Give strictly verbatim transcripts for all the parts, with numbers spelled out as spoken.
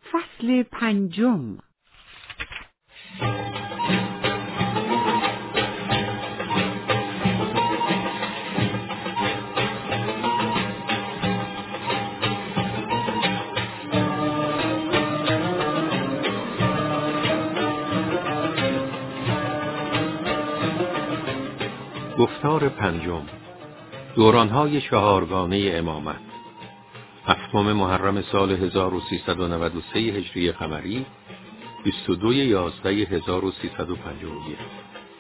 فصل پنجم. گفتار پنجم. دورانهای چهارگانه امامت. هفتم محرم سال هزار و سیصد و نود و سه هجری قمری، بیست و دو یازده هزار و سیصد و پنجاه و یک.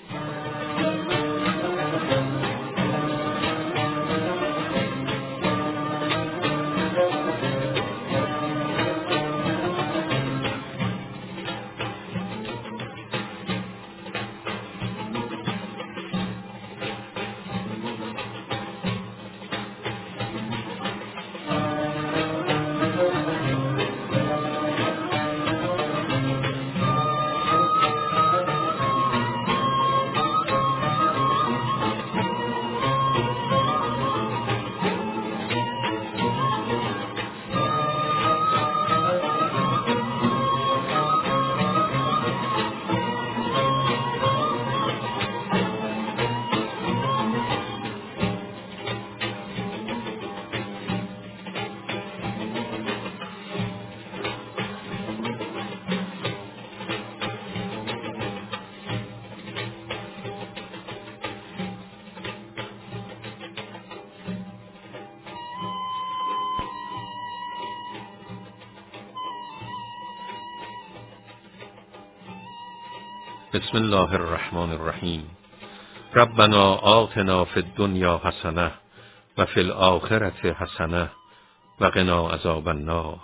بسم الله الرحمن الرحیم. ربنا آتنا فی الدنیا حسنه و فی الآخرة حسنه و قنا عذاب النار.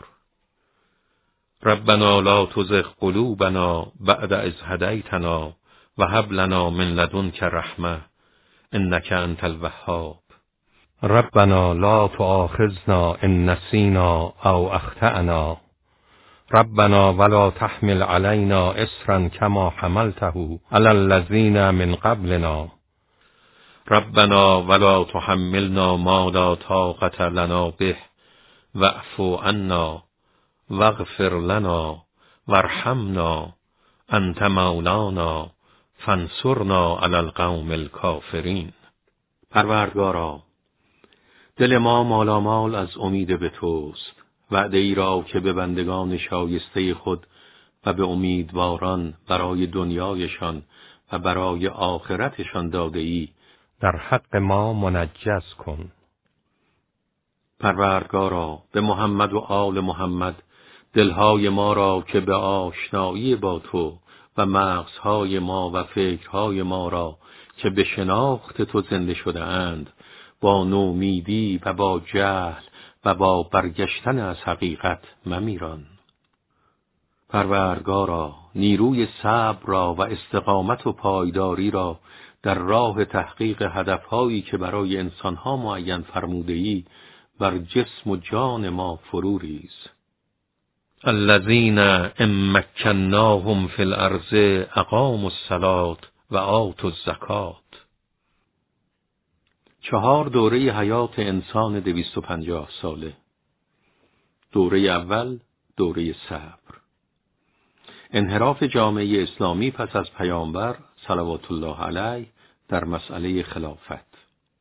ربنا لا تزغ قلوبنا بعد اذ هدیتنا و هب لنا من لدنک رحمه انک انت الوهاب. ربنا لا تؤاخذنا ان نسینا او اخطأنا. ربنا ولا تحمل علينا إصرا كما حملته على الذين من قبلنا. ربنا ولا تحملنا ما لا طاقة لنا به واعف عنا واغفر لنا وارحمنا أنت مولانا فانصرنا على القوم الكافرین. پروردگارا، دل ما مالامال از امید به توست. وعده ای را که به بندگان شایسته خود و به امیدواران برای دنیایشان و برای آخرتشان داده ای در حق ما منجز کن. پروردگارا، به محمد و آل محمد دلهای ما را که به آشنایی با تو و مغزهای ما و فکرهای ما را که به شناخت تو زنده شده اند با نومیدی و با جهل و با برگشتن از حقیقت ممیران. پروردگارا، نیروی صبر را و استقامت و پایداری را در راه تحقیق هدفهایی که برای انسانها معین فرموده‌ای بر جسم و جان ما فرو ریز. الذین ان مکناهم فی الارض اقاموا الصلاة و آتوا الزکاة. چهار دوره حیات انسان دویست و پنجاه ساله. دوره اول، دوره صبر. انحراف جامعه اسلامی پس از پیامبر صلوات الله علیه در مسئله خلافت.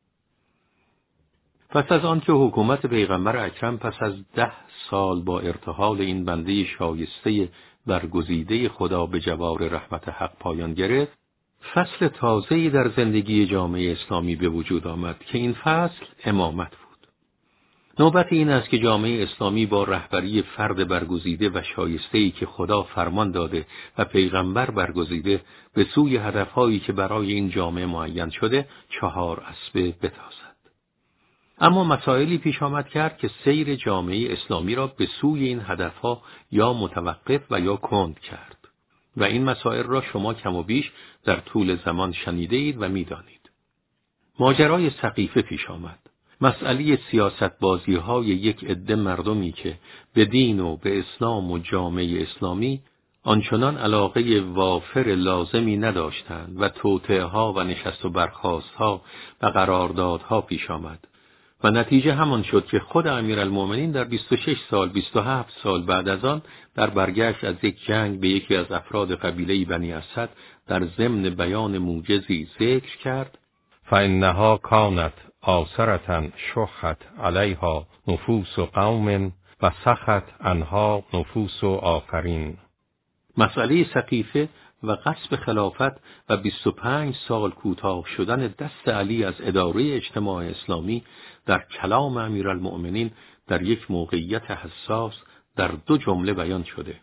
پس از آن که حکومت پیغمبر اکرم پس از ده سال با ارتحال این بنده شایسته برگزیده خدا به جوار رحمت حق پایان گرفت، فصل تازه‌ای در زندگی جامعه اسلامی به وجود آمد که این فصل امامت بود. نوبت این است که جامعه اسلامی با رهبری فرد برگزیده و شایسته‌ای که خدا فرمان داده و پیغمبر برگزیده به سوی هدفهایی که برای این جامعه معین شده چهار اسبه بتازد. اما مسائلی پیش آمد کرد که سیر جامعه اسلامی را به سوی این هدفها یا متوقف و یا کند کرد. و این مسائل را شما کم و بیش در طول زمان شنیده اید و می دانید. ماجرای سقیفه پیش آمد. مسئله سیاست بازی های یک عده مردمی که به دین و به اسلام و جامعه اسلامی آنچنان علاقه وافر لازمی نداشتند و توطئه ها و نشست و برخاست ها و قراردادها پیش آمد و نتیجه همان شد که خود امیرالمؤمنین در بیست و شش سال بیست و هفت سال بعد از آن در برگشت از یک جنگ به یکی از افراد قبیله بنی اسد در ضمن بیان موجزی ذکر کرد: فإنها كانت آثرة شحت علیها نفوس قوم و سخت عنها نفوس آخرین. مسئله سقیفه و غصب خلافت و بیست و پنج سال کوتاه شدن دست علی از اداره اجتماع اسلامی در کلام امیرالمؤمنین در یک موقعیت حساس در دو جمله بیان شده.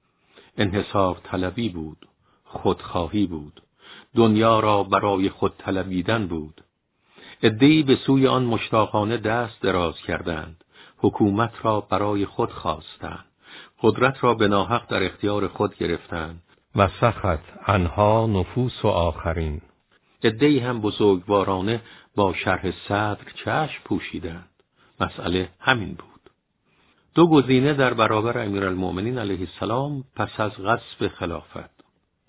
انحصار طلبی بود، خودخواهی بود، دنیا را برای خود طلبیدن بود. عده‌ای به سوی آن مشتاقانه دست دراز کردند، حکومت را برای خود خواستند، قدرت را به ناحق در اختیار خود گرفتند و سخت عنها نفوس و آخرین. عده‌ای هم بزرگوارانه با شرح صدر چشم پوشیدند. مسئله همین بود. دو گزینه در برابر امیرالمؤمنین علیه السلام پس از غصب خلافت: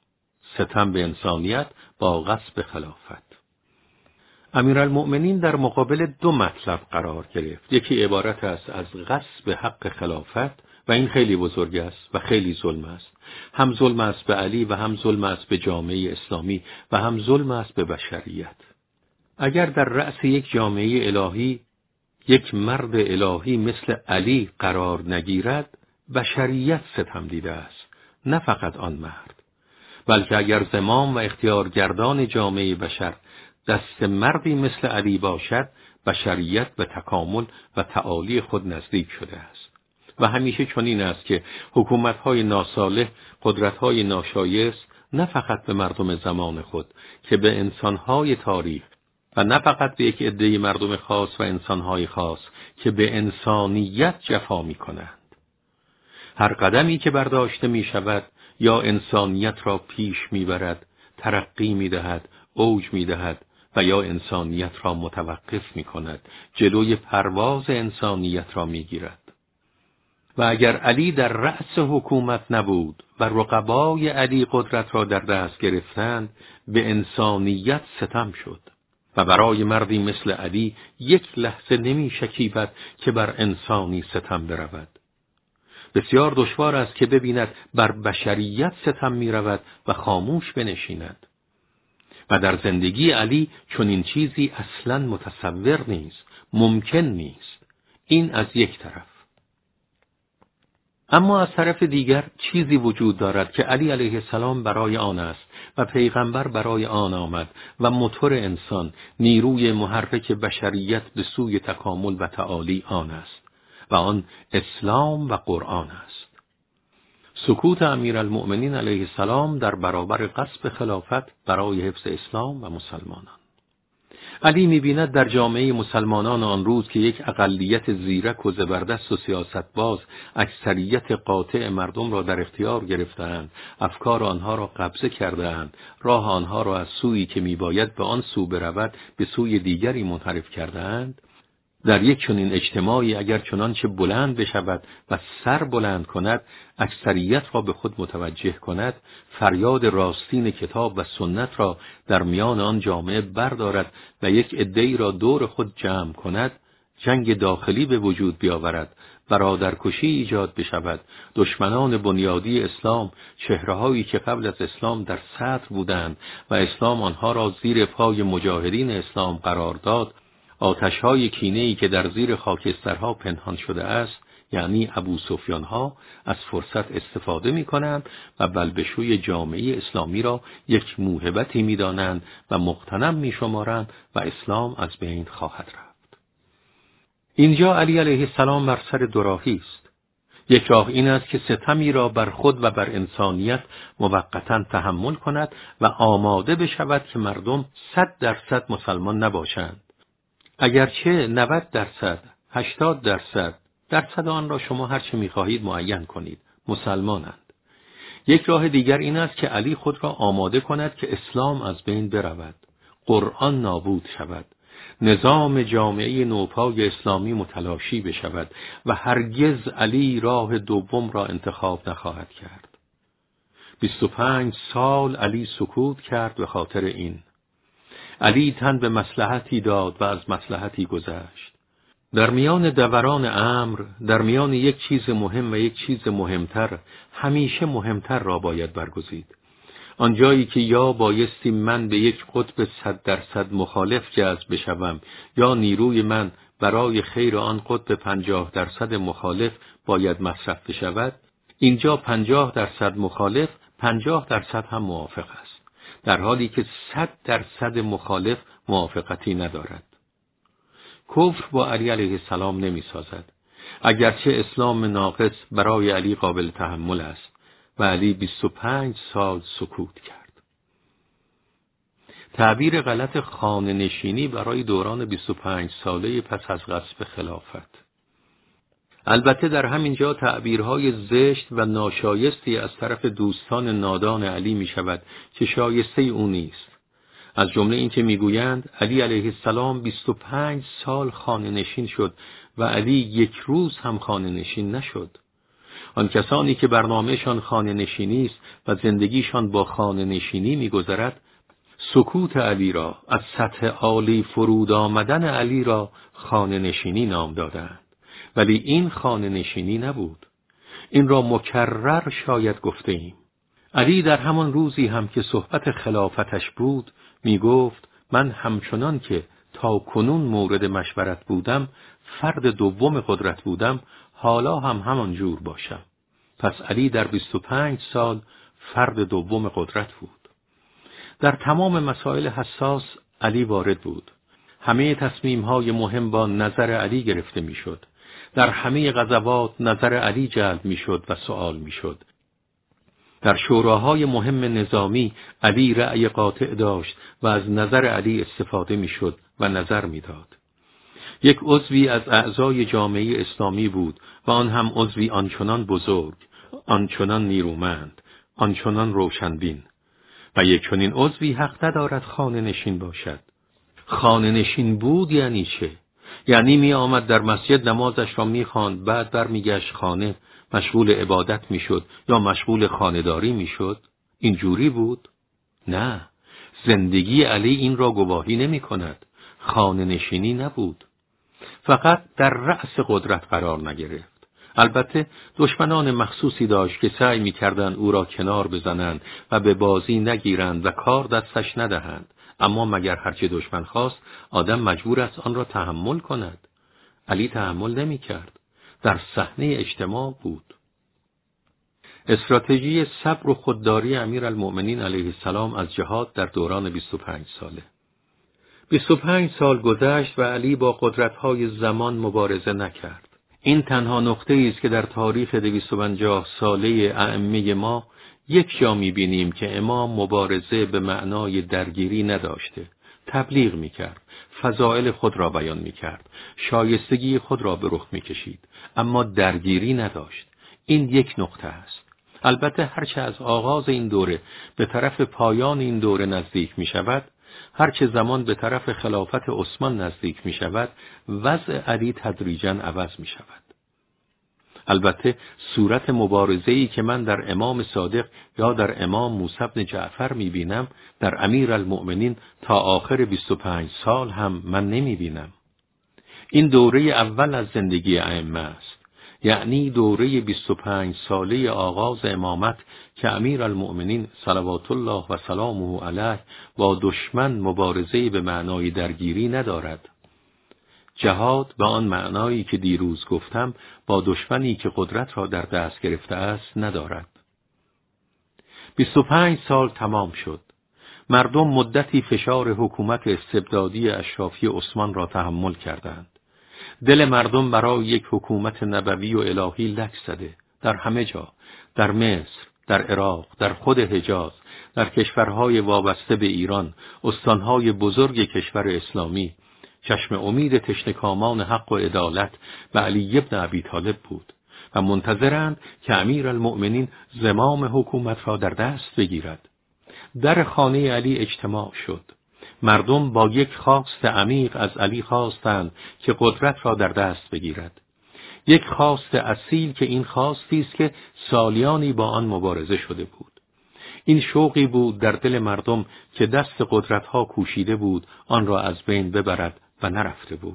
ستم به انسانیت با غصب خلافت. امیرالمؤمنین در مقابل دو مطلب قرار گرفت. یکی عبارت است از غصب حق خلافت و این خیلی بزرگ است و خیلی ظلم است. هم ظلم است به علی و هم ظلم است به جامعه اسلامی و هم ظلم است به بشریت. اگر در رأس یک جامعه الهی یک مرد الهی مثل علی قرار نگیرد، بشریت ستم دیده است، نه فقط آن مرد. بلکه اگر زمام و اختیارگردان جامعه بشر دست مردی مثل علی باشد، بشریت به تکامل و تعالی خود نزدیک شده است. و همیشه چنین است که حکومت‌های ناصالح، قدرت‌های ناشایست نه فقط به مردم زمان خود که به انسان‌های تاریخ و نه فقط به یک عده مردم خاص و انسان‌های خاص که به انسانیت جفا می‌کنند. هر قدمی که برداشته می‌شود یا انسانیت را پیش می‌برد، ترقی می‌دهد، اوج می‌دهد و یا انسانیت را متوقف می‌کند، جلوی پرواز انسانیت را می‌گیرد. و اگر علی در رأس حکومت نبود و رقبای علی قدرت را در دست گرفتند، به انسانیت ستم شد و برای مردی مثل علی یک لحظه نمی شکیبد که بر انسانی ستم برود. بسیار دشوار است که ببیند بر بشریت ستم می رود و خاموش بنشیند. و در زندگی علی چنین چیزی اصلاً متصور نیست، ممکن نیست. این از یک طرف. اما از طرف دیگر چیزی وجود دارد که علی علیه السلام برای آن است و پیغمبر برای آن آمد و موتور انسان، نیروی محرک بشریت به سوی تکامل و تعالی آن است و آن اسلام و قرآن است. سکوت امیرالمؤمنین علیه السلام در برابر غصب خلافت برای حفظ اسلام و مسلمانان. علی می‌بیند در جامعه مسلمانان آن روز که یک اقلیت زیرک و زبردست و سیاستباز اکثریت قاطع مردم را در اختیار گرفتند، افکار آنها را قبضه کردند، راه آنها را از سویی که میباید به آن سو برود به سوی دیگری منحرف کردند. در یک چنین اجتماعی اگر چنانچه بلند بشود و سر بلند کند، اکثریت را به خود متوجه کند، فریاد راستین کتاب و سنت را در میان آن جامعه بردارد و یک عده‌ای را دور خود جمع کند، جنگ داخلی به وجود بیاورد، برادرکشی ایجاد بشود، دشمنان بنیادی اسلام، چهره‌هایی که قبل از اسلام در سطر بودند و اسلام آنها را زیر پای مجاهدین اسلام قرار داد، آتش‌های کینه‌ای که در زیر خاکسترها پنهان شده است، یعنی ابو سفیان‌ها، از فرصت استفاده می‌کنند و بلبشوی جامعه اسلامی را یک موهبتی می‌دانند و مغتنم می‌شمارند و اسلام از بین خواهد رفت. اینجا علی علیه السلام بر سر دوراهی است. یک راه این است که ستمی را بر خود و بر انسانیت موقتاً تحمل کند و آماده بشود که مردم صد درصد مسلمان نباشند. اگرچه نود درصد، هشتاد درصد، درصد آن را شما هر چه می‌خواهید معین کنید، مسلمانند. یک راه دیگر این است که علی خود را آماده کند که اسلام از بین برود، قرآن نابود شود، نظام جامعه نوپای اسلامی متلاشی بشود و هرگز علی راه دوم را انتخاب نخواهد کرد. بیست و پنج سال علی سکوت کرد به خاطر این. علی تن به مصلحتی داد و از مصلحتی گذشت. در میان دوران امر، در میان یک چیز مهم و یک چیز مهمتر، همیشه مهمتر را باید برگزید. آنجایی که یا بایستی من به یک قطب صد درصد مخالف جذب بشوم، یا نیروی من برای خیر آن قطب پنجاه درصد مخالف باید مصرف بشود، اینجا پنجاه درصد مخالف، پنجاه درصد هم موافق است، در حالی که صد درصد مخالف موافقتی ندارد. کفر با علی علیه السلام نمی سازد، اگرچه اسلام ناقص برای علی قابل تحمل است و علی بیست و پنج سال سکوت کرد. تعبیر غلط خانه نشینی برای دوران بیست و پنج ساله پس از غصب خلافت. البته در همین جا تعبیرهای زشت و ناشایستی از طرف دوستان نادان علی می شود که شایسته او نیست. از جمله این که میگویند علی علیه السلام بیست و پنج سال خانه نشین شد و علی یک روز هم خانه نشین نشد. آن کسانی که برنامهشان خانه نشینی است و زندگیشان با خانه نشینی میگذرد، سکوت علی را، از سطح عالی فرود آمدن علی را خانه نشینی نام دادند، ولی این خانه نشینی نبود. این را مکرر شاید گفته ایم. علی در همان روزی هم که صحبت خلافتش بود می گفت من همچنان که تا کنون مورد مشورت بودم، فرد دوم قدرت بودم، حالا هم همان جور باشم. پس علی در بیست و پنج سال فرد دوم قدرت بود. در تمام مسائل حساس علی وارد بود. همه تصمیم‌های مهم با نظر علی گرفته می‌شد. در همه غزوات نظر علی جلب می‌شد و سوال می‌شد. در شوراهای مهم نظامی علی رأی قاطع داشت و از نظر علی استفاده می‌شد و نظر می‌داد. یک عضوی از اعضای جامعه اسلامی بود و آن هم عضوی آنچنان بزرگ، آنچنان نیرومند، آنچنان روشنبین. و یک چنین عضوی حق ندارد خانه نشین باشد. خانه نشین بود یعنی چه؟ یعنی می آمد در مسجد نمازش را می خواند، بعد بر می گشت خانه، مشغول عبادت می شد یا مشغول خانه‌داری می شد؟ این جوری بود؟ نه، زندگی علی این را گواهی نمی کند. خانه نشینی نبود. فقط در رأس قدرت قرار نگرفت. البته دشمنان مخصوصی داشت که سعی می‌کردند او را کنار بزنند و به بازی نگیرند و کار دستش ندهند، اما مگر هرچه دشمن خواست آدم مجبور است آن را تحمل کند. علی تحمل نمی‌کرد، در صحنه اجتماع بود. استراتژی صبر و خودداری امیرالمؤمنین علیه السلام از جهاد در دوران بیست و پنج ساله. بیست و پنج سال گذشت و علی با قدرت‌های زمان مبارزه نکرد. این تنها نقطه‌ای است که در تاریخ دویست و پنجاه ساله ائمه ما یک جا می‌بینیم که امام مبارزه به معنای درگیری نداشته. تبلیغ می‌کرد، فضائل خود را بیان می‌کرد، شایستگی خود را به رخ می‌کشید، اما درگیری نداشت. این یک نقطه است. البته هرچه از آغاز این دوره به طرف پایان این دوره نزدیک می‌شود، هرچه زمان به طرف خلافت عثمان نزدیک می شود، وضع علی تدریجاً عوض می شود. البته صورت مبارزه‌ای که من در امام صادق یا در امام موسی بن جعفر می بینم، در امیرالمؤمنین تا آخر بیست و پنج سال هم من نمی بینم. این دوره اول از زندگی ائمه است، یعنی دوره بیست و پنج ساله آغاز امامت که امیرالمؤمنین صلوات الله و سلامه علیه با دشمن مبارزه به معنای درگیری ندارد. جهاد به آن معنایی که دیروز گفتم با دشمنی که قدرت را در دست گرفته است ندارد. بیست و پنج سال تمام شد. مردم مدتی فشار حکومت استبدادی اشرافی عثمان را تحمل کردند. دل مردم برای یک حکومت نبوی و الهی لک زده. در همه جا، در مصر، در عراق، در خود حجاز، در کشورهای وابسته به ایران، استانهای بزرگ کشور اسلامی، چشم امید تشنه‌کامان حق و عدالت به علی بن ابی طالب بود و منتظرند که امیرالمؤمنین زمام حکومت را در دست بگیرد. در خانه علی اجتماع شد. مردم با یک خواست عمیق از علی خواستند که قدرت را در دست بگیرد. یک خواست اصیل که این خواستی است که سالیانی با آن مبارزه شده بود. این شوقی بود در دل مردم که دست قدرت‌ها کوشیده بود آن را از بین ببرد و نرفته بود.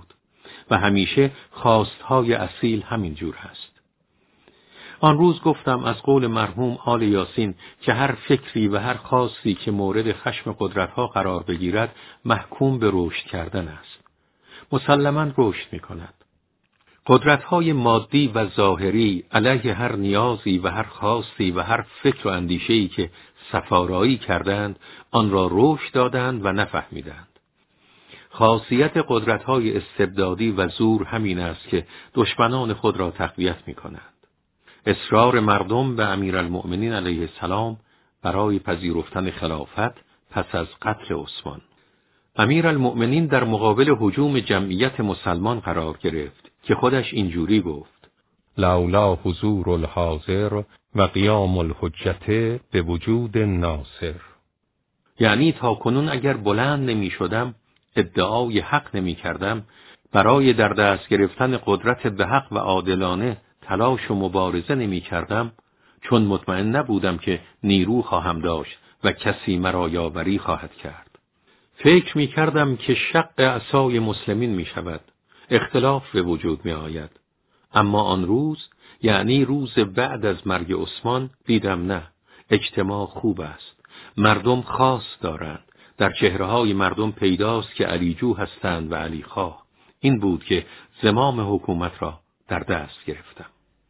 و همیشه خواستهای اصیل همین جور هست. آن روز گفتم از قول مرحوم آل یاسین که هر فکری و هر خواستی که مورد خشم قدرت‌ها قرار بگیرد محکوم به رشد کردن است. مسلماً رشد می‌کند. قدرت‌های مادی و ظاهری علیه هر نیازی و هر خواستی و هر فکر و اندیشه‌ای که سفارایی کردند آن را رشد دادند و نفهمیدند. خاصیت قدرت‌های استبدادی و زور همین است که دشمنان خود را تقویت می‌کنند. اصرار مردم به امیرالمؤمنین علیه السلام برای پذیرفتن خلافت پس از قتل عثمان. امیرالمؤمنین در مقابل هجوم جمعیت مسلمان قرار گرفت که خودش اینجوری گفت: لولا حضور الحاضر و قیام الحجت به وجود ناصر. یعنی تا کنون اگر بلند نمی شدم، ادعای حق نمی کردم، برای در دست گرفتن قدرت به حق و عادلانه تلاش و مبارزه نمی کردم، چون مطمئن نبودم که نیرو خواهم داشت و کسی مرا یاوری خواهد کرد. فکر می کردم که شق عصای مسلمین می شود، اختلاف به وجود می آید. اما آن روز، یعنی روز بعد از مرگ عثمان، دیدم نه، اجتماع خوب است. مردم خاص دارند. در چهره‌های مردم پیداست که علیجو هستند و علیخواه. این بود که زمام حکومت را در دست گرفتم.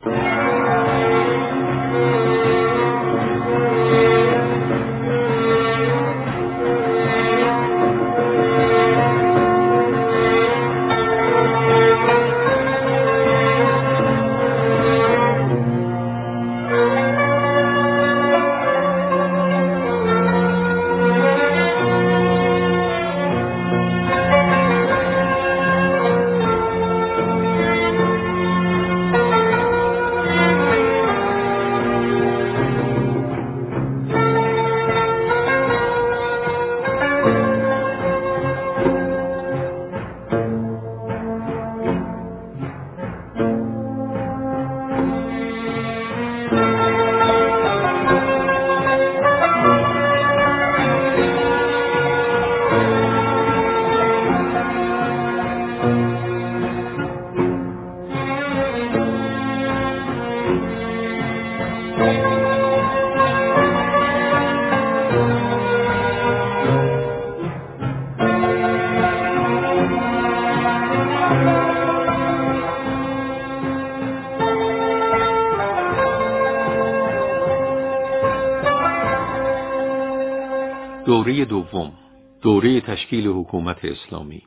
دوره دوم، دوره تشکیل حکومت اسلامی.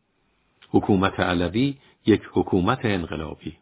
حکومت علوی یک حکومت انقلابی.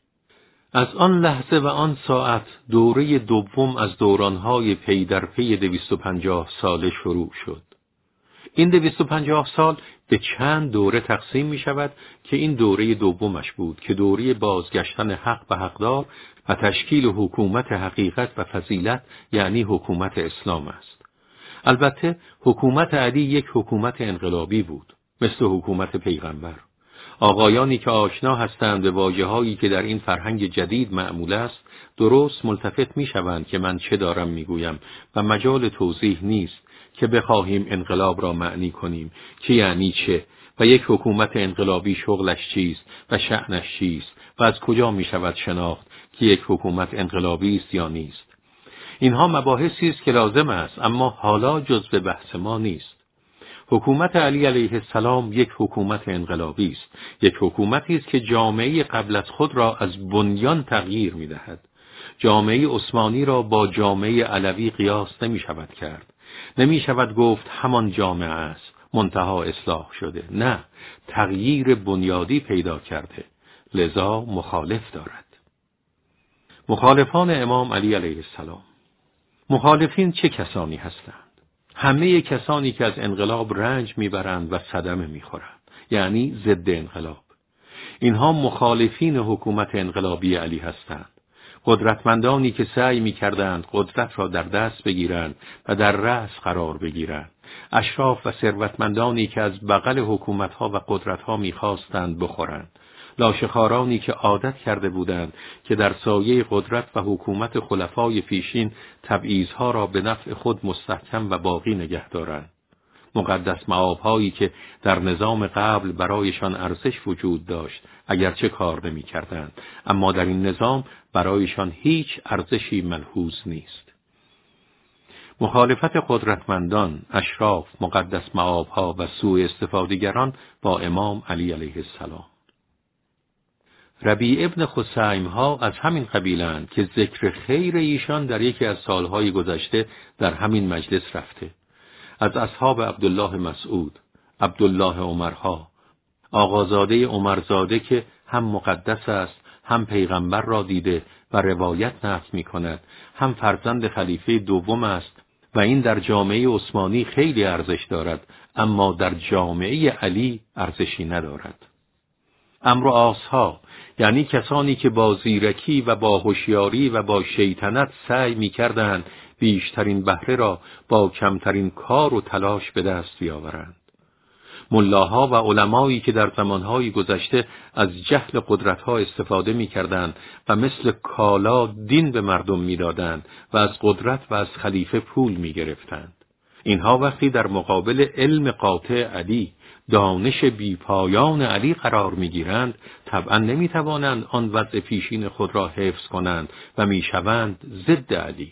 از آن لحظه و آن ساعت دوره دوم از دورانهای پی در پی دویست و پنجاه ساله شروع شد. این دویست و پنجاه سال به چند دوره تقسیم می شود که این دوره دومش بود که دوره بازگشتن حق و حقدار و تشکیل حکومت حقیقت و فضیلت، یعنی حکومت اسلام است. البته حکومت علی یک حکومت انقلابی بود، مثل حکومت پیغمبر. آقایانی که آشنا هستند به واژه‌هایی که در این فرهنگ جدید معمول است، درست ملتفت می‌شوند که من چه دارم می‌گویم و مجال توضیح نیست که بخواهیم انقلاب را معنی کنیم که یعنی چه و یک حکومت انقلابی شغلش چیست و شأنش چیست و از کجا می‌شود شناخت که یک حکومت انقلابی است یا نیست. اینها مباحثی است که لازم است، اما حالا جزء بحث ما نیست. حکومت علی علیه السلام یک حکومت انقلابی است، یک حکومتی است که جامعه قبل از خود را از بنیان تغییر می‌دهد. جامعه عثمانی را با جامعه علوی قیاس نمی‌شود کرد. نمی‌شود گفت همان جامعه است، منتها اصلاح شده. نه، تغییر بنیادی پیدا کرده، لذا مخالف دارد. مخالفان امام علی علیه السلام. مخالفین چه کسانی هستند؟ همه کسانی که از انقلاب رنج میبرند و صدمه میخورند، یعنی ضد انقلاب. اینها مخالفین حکومت انقلابی علی هستند. قدرتمندانی که سعی میکردند قدرت را در دست بگیرند و در رأس قرار بگیرند. اشراف و ثروتمندانی که از بغل حکومتها و قدرتها میخواستند بخورند. لاشخارانی که عادت کرده بودند که در سایه قدرت و حکومت خلفای پیشین تبعیضها را به نفع خود مستحکم و باقی نگه دارند. مقدس مآب‌هایی که در نظام قبل برایشان ارزش وجود داشت اگرچه کار نمی‌کردند، اما در این نظام برایشان هیچ ارزشی ملحوظ نیست. مخالفت قدرتمندان، اشراف، مقدس مآب‌ها و سوء استفاده‌گران با امام علی علیه السلام. ربیع ابن خثیم ها از همین قبیلند که ذکر خیر ایشان در یکی از سالهای گذشته در همین مجلس رفته. از اصحاب عبدالله مسعود، عبدالله عمرها، آقازاده عمرزاده که هم مقدس است، هم پیغمبر را دیده و روایت نقل می کند، هم فرزند خلیفه دوم است و این در جامعه عثمانی خیلی ارزش دارد، اما در جامعه علی ارزشی ندارد. امر و آسها، یعنی کسانی که با زیرکی و با هوشیاری و با شیطنت سعی می کردند بیشترین بهره را با کمترین کار و تلاش به دست بیاورند. ملاها و علمایی که در زمانهای گذشته از جهل قدرتها استفاده می کردند و مثل کالا دین به مردم می دادند و از قدرت و از خلیفه پول می گرفتند. اینها وقتی در مقابل علم قاطع علی، دانش بی پایان علی قرار می گیرند، طبعا نمی توانند آن وضع پیشین خود را حفظ کنند و می شوند ضد علی.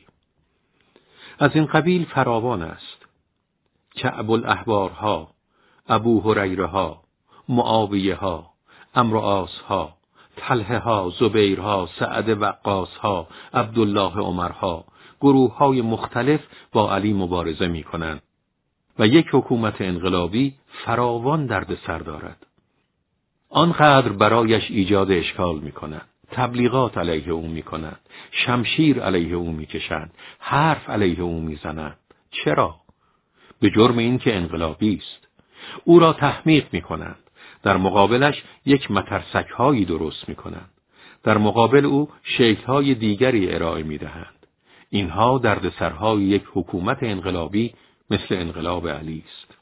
از این قبیل فراوان است. کعب الاحبارها، ابو هریره ها، معاویه ها، عمرو عاص ها، طلحه ها، زبیر ها، سعد وقاص ها، عبدالله عمرها، گروه های مختلف با علی مبارزه می کنند و یک حکومت انقلابی فراوان درد سر دارد. آنقدر برایش ایجاد اشکال می کنند، تبلیغات علیه او می کنند، شمشیر علیه او می کشند، حرف علیه او می زنند. چرا؟ به جرم این که انقلابی است. او را تحمیق می کنند. در مقابلش یک مترسک هایی درست می کنند. در مقابل او شکل های دیگری ارائه می دهند. اینها دردسرهای یک حکومت انقلابی مثل انقلاب علی است.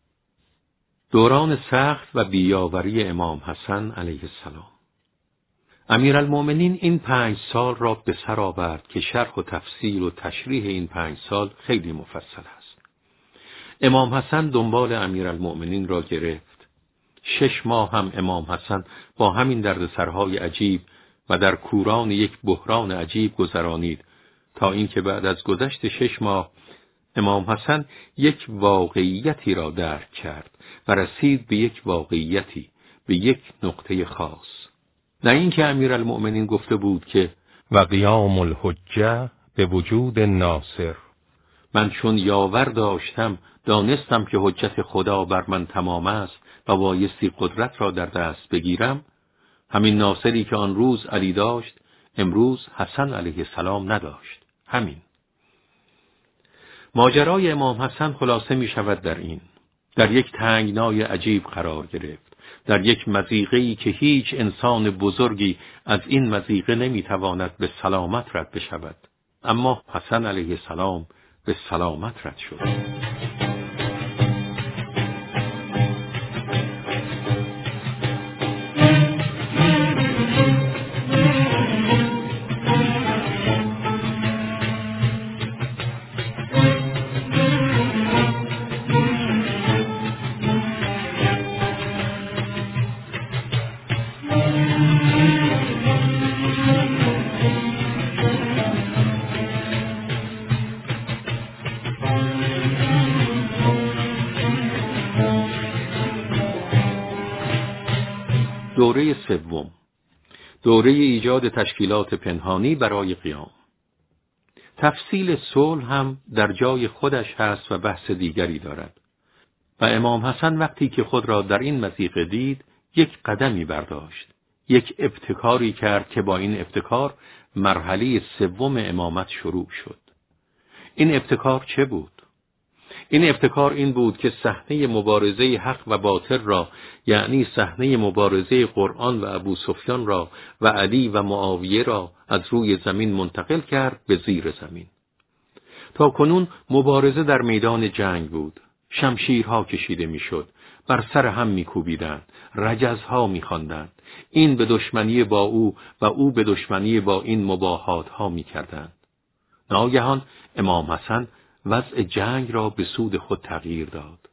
دوران سخت و بیاوری امام حسن علیه السلام. امیرالمؤمنین این پنج سال را به سر آورد که شرح و تفصیل و تشریح این پنج سال خیلی مفصل است. امام حسن دنبال امیرالمؤمنین را گرفت. شش ماه هم امام حسن با همین دردسرهای عجیب و در کوران یک بحران عجیب گذرانید تا اینکه بعد از گذشت شش ماه امام حسن یک واقعیتی را درک کرد و رسید به یک واقعیتی، به یک نقطه خاص. نه اینکه امیرالمؤمنین گفته بود که و قیام الحجه به وجود ناصر، من چون یاور داشتم دانستم که حجت خدا بر من تمام است و بایستی قدرت را در دست بگیرم. همین ناصری که آن روز علی داشت امروز حسن علیه السلام نداشت. همین ماجرای امام حسن خلاصه می شود در این: در یک تنگنای عجیب قرار گرفت، در یک مضیقه‌ای که هیچ انسان بزرگی از این مضیقه نمی تواند به سلامت رد بشود، اما حسن علیه السلام به سلامت رد شد. دوره سوم، دوره ایجاد تشکیلات پنهانی برای قیام. تفصیل صلح هم در جای خودش هست و بحث دیگری دارد. و امام حسن وقتی که خود را در این مضیقه دید، یک قدمی برداشت، یک ابتکاری کرد که با این ابتکار مرحله سوم امامت شروع شد. این ابتکار چه بود؟ این ابتکار این بود که صحنه مبارزه حق و باطل را، یعنی صحنه مبارزه قرآن و ابو سفیان را و علی و معاویه را از روی زمین منتقل کرد به زیر زمین. تا کنون مبارزه در میدان جنگ بود. شمشیرها کشیده میشد، بر سر هم میکوبیدند، رجزها میخواندند. این به دشمنی با او و او به دشمنی با این مباهاتها میکردند. ناگهان امام حسن وضع جنگ را به سود خود تغییر داد.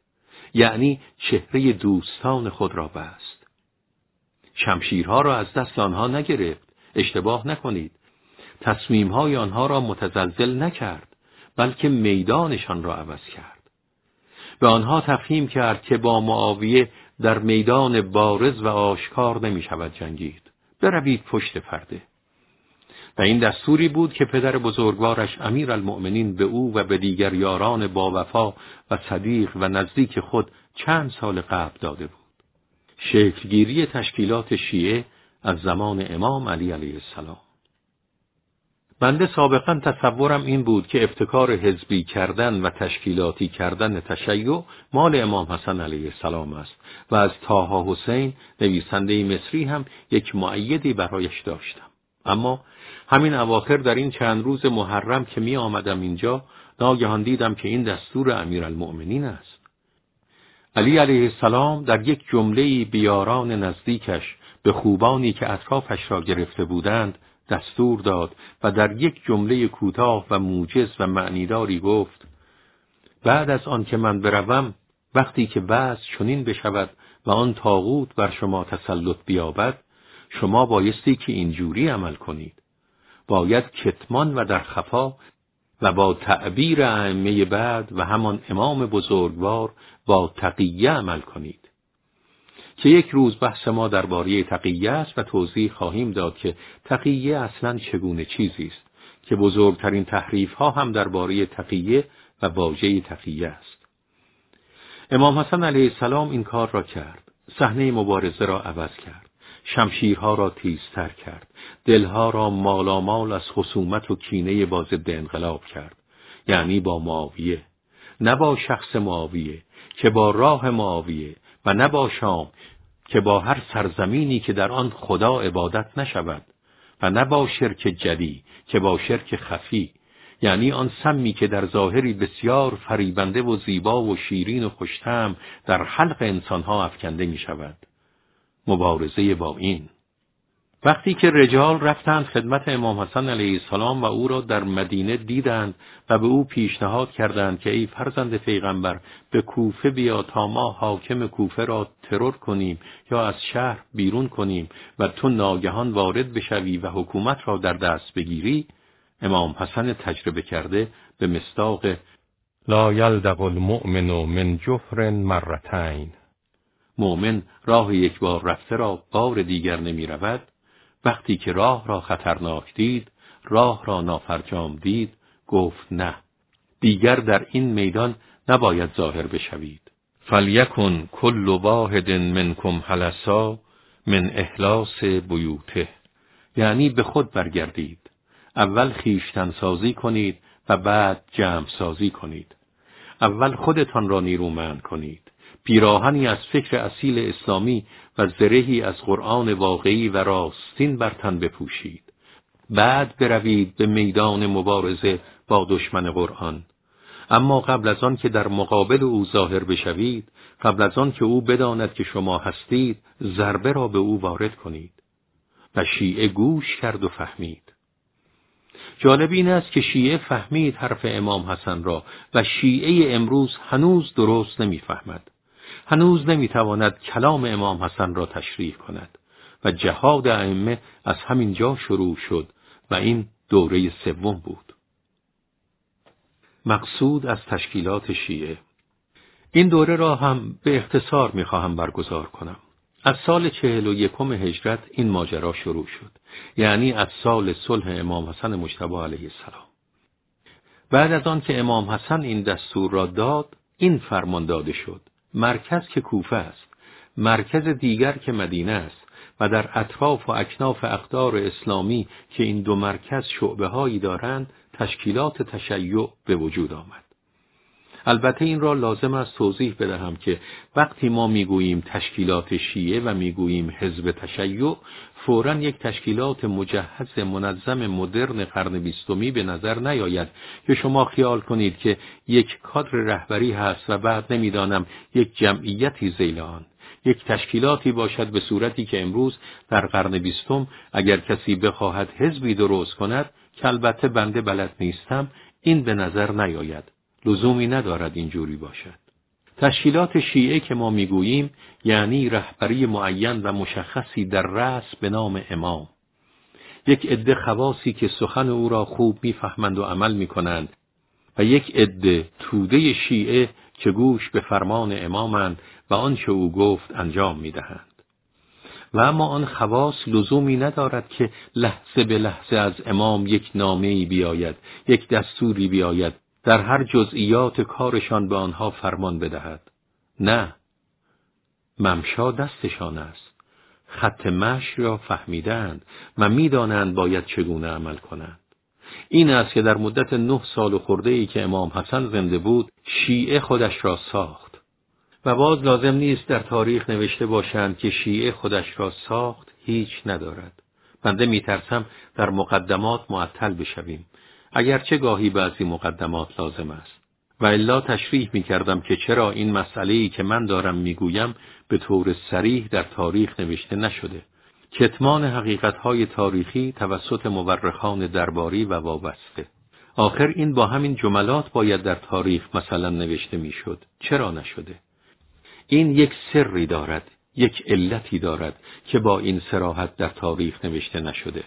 یعنی چهره دوستان خود را بست. شمشیرها را از دست آنها نگرفت، اشتباه نکنید. تصمیمهای آنها را متزلزل نکرد، بلکه میدانشان را عوض کرد. به آنها تفهیم کرد که با معاویه در میدان بارز و آشکار نمی شود جنگید. بروید پشت پرده. و این دستوری بود که پدر بزرگوارش امیرالمؤمنین به او و به دیگر یاران با وفا و صدیق و نزدیک خود چند سال قبل داده بود. شکلگیری تشکیلات شیعه از زمان امام علی علیه السلام. بنده سابقا تصورم این بود که ابتکار حزبی کردن و تشکیلاتی کردن تشیع مال امام حسن علیه السلام است و از طاها حسین نویسنده مصری هم یک مؤیدی برایش داشتم. اما همین اواخر در این چند روز محرم که می آمدم اینجا، ناگهان دیدم که این دستور امیرالمؤمنین است. علی علیه السلام در یک جمله‌ای به یاران نزدیکش، به خوبانی که اطرافش را گرفته بودند، دستور داد و در یک جمله کوتاه و موجز و معنیداری گفت: بعد از آن که من بروم، وقتی که وضع چنین بشود و آن طاغوت بر شما تسلط بیابد، شما بایستی که اینجوری عمل کنید. باید کتمان و در خفا و با تعبیر ائمه بعد و همان امام بزرگوار با تقیه عمل کنید. که یک روز بحث ما درباره تقیه است و توضیح خواهیم داد که تقیه اصلاً چگونه چیزی است، که بزرگترین تحریف ها هم درباره تقیه و واژه تقیه است. امام حسن علیه السلام این کار را کرد. صحنه مبارزه را عوض کرد. شمشیرها را تیزتر کرد. دلها را مالامال از خصومت و کینه با ضد انقلاب کرد. یعنی با معاویه، نه با شخص معاویه، که با راه معاویه، و نه با شام که با هر سرزمینی که در آن خدا عبادت نشود، و نه با شرک جلی که با شرک خفی، یعنی آن سمی که در ظاهری بسیار فریبنده و زیبا و شیرین و خوش‌طعم در حلق انسانها افکنده می شود. مبارزه با این. وقتی که رجال رفتند خدمت امام حسن علیه السلام و او را در مدینه دیدند و به او پیشنهاد کردند که ای فرزند پیغمبر، به کوفه بیا تا ما حاکم کوفه را ترور کنیم یا از شهر بیرون کنیم و تو ناگهان وارد بشوی و حکومت را در دست بگیری، امام حسن تجربه کرده به مصداق لا یلدغ المؤمن من جحر مرتین، مؤمن راه یک بار رفته را بار دیگر نمی رود، وقتی که راه را خطرناک دید، راه را نافرجام دید، گفت نه، دیگر در این میدان نباید ظاهر بشوید. فلیکن کل واحد منکم حلسا من احلاس بیوته، یعنی به خود برگردید. اول خیشتن سازی کنید و بعد جمع سازی کنید. اول خودتان را نیرومند کنید. پیراهنی از فکر اصیل اسلامی و زرهی از قرآن واقعی و راستین بر تن بپوشید. بعد بروید به میدان مبارزه با دشمن قرآن. اما قبل از آن که در مقابل او ظاهر بشوید، قبل از آن که او بداند که شما هستید، ضربه را به او وارد کنید. و شیعه گوش کرد و فهمید. جالب این است که شیعه فهمید حرف امام حسن را و شیعه امروز هنوز درست نمیفهمد. هنوز نمیتواند کلام امام حسن را تشریح کند و جهاد ائمه از همین جا شروع شد و این دوره سوم بود. مقصود از تشکیلات شیعه. این دوره را هم به اختصار میخواهم برگزار کنم. از سال چهل و یکم هجرت این ماجرا شروع شد، یعنی از سال صلح امام حسن مجتبی علیه السلام. بعد از آن که امام حسن این دستور را داد، این فرمان داده شد: مرکز که کوفه است، مرکز دیگر که مدینه است و در اطراف و اکناف اقطار اسلامی که این دو مرکز شعبه هایی دارند، تشکیلات تشیع به وجود آمد. البته این را لازم است توضیح بدهم که وقتی ما میگوییم تشکیلات شیعه و میگوییم حزب تشیع، فوراً یک تشکیلات مجهز منظم مدرن قرن بیستمی به نظر نیاید که شما خیال کنید که یک کادر رهبری هست و بعد نمیدانم یک جمعیتی ذیل آن. یک تشکیلاتی باشد به صورتی که امروز در قرن بیستم اگر کسی بخواهد حزبی درست کند، که البته بنده بلد نیستم، این به نظر نیاید. لزومی ندارد اینجوری باشد. تشکیلات شیعه که ما میگوییم یعنی رهبری معین و مشخصی در رأس به نام امام. یک عده خواصی که سخن او را خوب میفهمند و عمل میکنند و یک عده توده شیعه که گوش به فرمان امامند و آنچه او گفت انجام میدهند. و اما آن خواص لزومی ندارد که لحظه به لحظه از امام یک نامه‌ای بیاید، یک دستوری بیاید، در هر جزئیات کارشان به آنها فرمان بدهد. نه، ممشا دستشان است. خط مشی را فهمیدند و میدانند باید چگونه عمل کنند. این است که در مدت نه سال و خورده‌ای که امام حسن زنده بود، شیعه خودش را ساخت. و باز لازم نیست در تاریخ نوشته باشند که شیعه خودش را ساخت، هیچ ندارد. بنده میترسم در مقدمات معطل بشویم، اگرچه گاهی بعضی مقدمات لازم است. و الا تشریح میکردم که چرا این مسئله‌ای که من دارم میگویم به طور صریح در تاریخ نوشته نشده. کتمان حقیقت‌های تاریخی توسط مورخان درباری و وابسته. آخر این با همین جملات باید در تاریخ مثلا نوشته میشد. چرا نشده؟ این یک سری دارد، یک علتی دارد که با این صراحت در تاریخ نوشته نشده.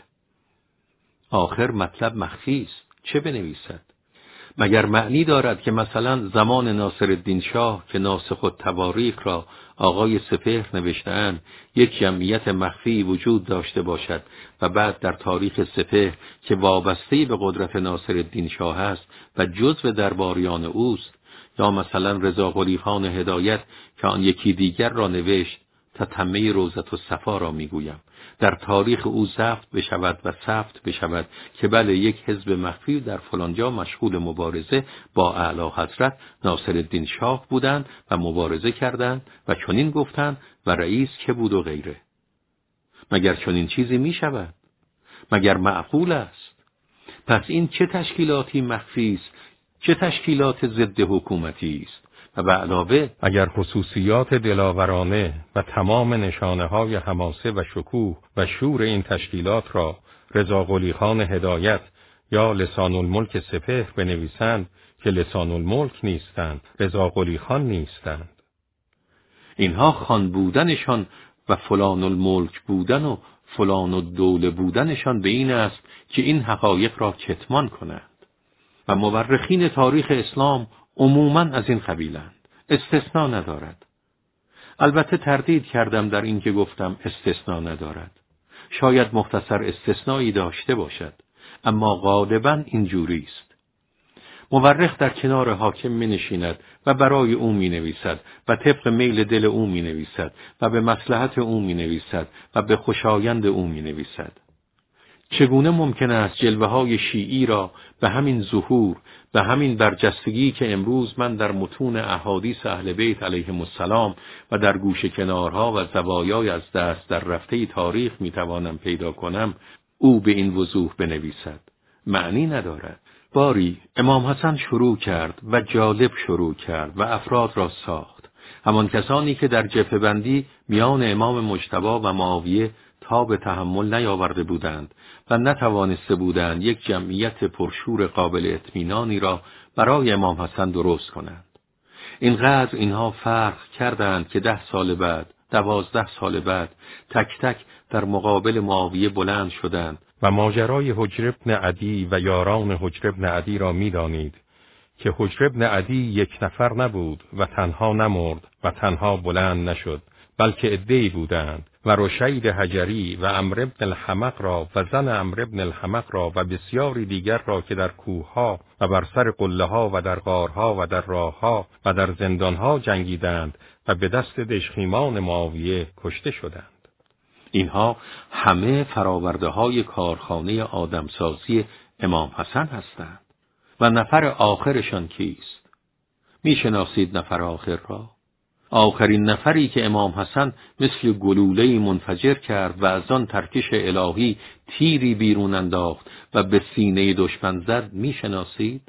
آخر مطلب مخفی است، چه بنویسد؟ مگر معنی دارد که مثلا زمان ناصرالدین شاه که ناسخ التواریخ را آقای سپهر نوشته‌اند یک جمعیت مخفی وجود داشته باشد و بعد در تاریخ سپهر که وابسته به قدرت ناصرالدین شاه است و جزو درباریان اوست، یا مثلا رضا قلی خان هدایت که آن یکی دیگر را نوشت، تتمه روضة الصفا را میگویم، در تاریخ او ضبط بشود و ثبت بشود که بله یک حزب مخفی در فلانجا مشغول مبارزه با اعلی حضرت ناصرالدین شاه بودند و مبارزه کردند و چنین گفتند و رئیس که بود و غیره. مگر چنین چیزی می شود؟ مگر معقول است؟ پس این چه تشکیلاتی مخفی است؟ چه تشکیلات ضد حکومتی است؟ و به علاوه اگر خصوصیات دلاورانه و تمام نشانه‌های حماسه و شکوه و شور این تشکیلات را رضا قلی خان هدایت یا لسان الملک سپهر بنویسند که لسان الملک نیستند، رضا قلی خان نیستند. اینها خان بودنشان و فلان الملک بودن و فلان الدوله بودنشان به این است که این حقایق را کتمان کنند. و مورخین تاریخ اسلام عموماً از این قبیلند، استثناء ندارد. البته تردید کردم در این که گفتم استثناء ندارد. شاید مختصر استثنایی داشته باشد، اما غالباً اینجوری است. مورخ در کنار حاکم می نشیند و برای او می نویسد و طبق میل دل او می نویسد و به مصلحت او می نویسد و به خوشایند او می نویسد. چگونه ممکن است جلوه های شیعی را به همین ظهور، به همین برجستگی که امروز من در متون احادیث اهل بیت علیهم السلام و در گوشه کنارها و زوایای از دست در رفته تاریخ میتوانم پیدا کنم، او به این وضوح بنویسد؟ معنی ندارد. باری امام حسن شروع کرد و جالب شروع کرد و افراد را ساخت. همان کسانی که در جبهه بندی میان امام مجتبی و معاویه تا به تحمل نیاورده بودند و نتوانسته بودند یک جمعیت پرشور قابل اطمینانی را برای امام حسن درست کنند. اینقدر اینها فرق کردند که ده سال بعد، دوازده سال بعد تک تک در مقابل معاویه بلند شدند و ماجرای حجر ابن عدی و یاران حجر ابن عدی را می دانید که حجر ابن عدی یک نفر نبود و تنها نمرد و تنها بلند نشد، بلکه عده‌ای بودند و رشید حجری و عمرو ابن الحمق را و زن عمرو ابن الحمق را و بسیاری دیگر را که در کوهها و بر سر قله‌ها و در غارها و در راهها و در زندانها جنگیدند و به دست دژخیمان معاویه کشته شدند. اینها همه فراورده‌های کارخانه آدمسازی امام حسن هستند. و نفر آخرشان کیست؟ میشناسید نفر آخر را؟ آخرین نفری که امام حسن مثل گلوله‌ای منفجر کرد و از آن ترکش الهی تیری بیرون انداخت و به سینه دشمن زد میشناسید؟